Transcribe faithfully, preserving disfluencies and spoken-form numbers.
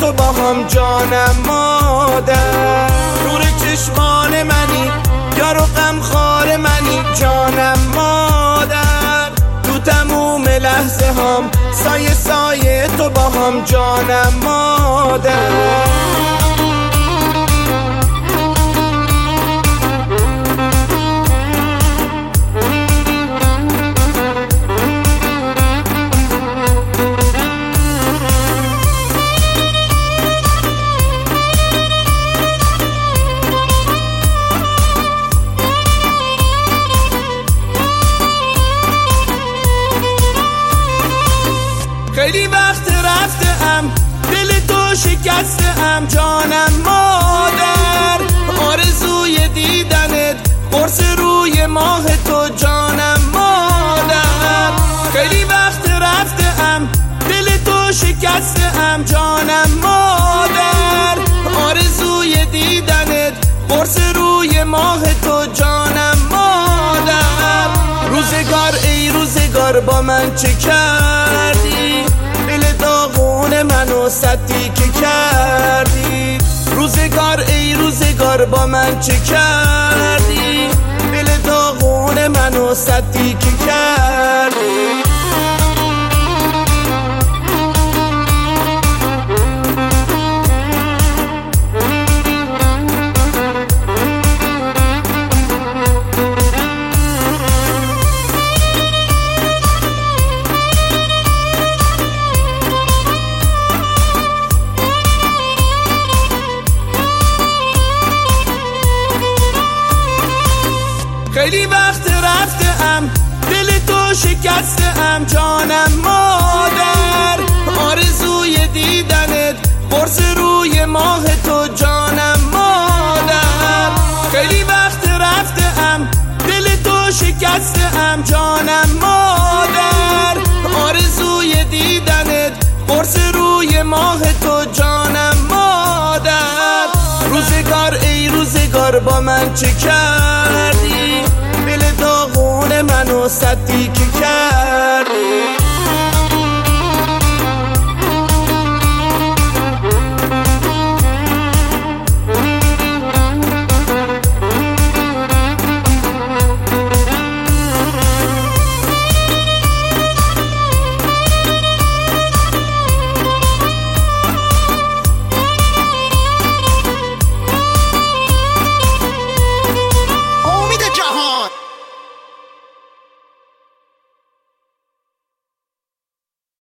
تو با هم جانم مادر. نور چشمان منی، یار و غمخوار منی جانم مادر. تو تموم لحظه هم سایه سایه تو با هم جانم مادر. خیلی وقت رفتم، دل تو شکستم جانم مادر. آرزوی دیدنت، قرص روی ماه تو جانم مادر. خیلی وقت رفتم، دل تو شکستم جانم مادر. آرزوی دیدنت، قرص روی ماه تو جانم مادر. روزگار ای روزگار با من چه کردی، دل داغون منو سطحی که کردی. روزگار ای روزگار با من چه کردی، دل داغون منو سطحی که کردی. خیلی وقت رفتم، دل تو شکستم جانم مادر. آرزوی دیدنت، قرص روی ماه تو جانم مادر. خیلی وقت رفتم، دل تو شکستم جانم مادر. آرزوی دیدنت، قرص روی ماه تو جانم مادر. روزگار ای روزگار با من چه کردی، دل داغون منو سطحی که کردی.